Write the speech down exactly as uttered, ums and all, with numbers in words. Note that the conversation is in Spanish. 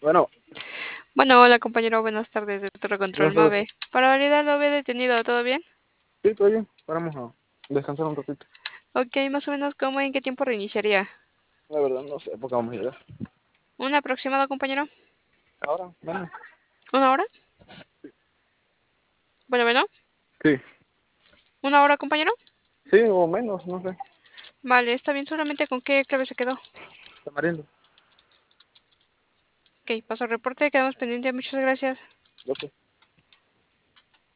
Bueno, Bueno, hola compañero, buenas tardes de Torre Control buenas tardes. MAVE. Para validar lo había detenido, ¿todo bien? Sí, todo bien. Vamos a descansar un ratito. Ok, más o menos cómo y en qué tiempo reiniciaría. La verdad, no sé por qué vamos a llegar. ¿Un aproximado, compañero? Ahora, bueno. ¿Una hora? Bueno, bueno, Sí, ¿una hora, compañero? sí, o menos, no sé. Vale, está bien, solamente con qué clave se quedó. Tamarindo. Ok, paso al reporte, quedamos pendientes, muchas gracias. Ok.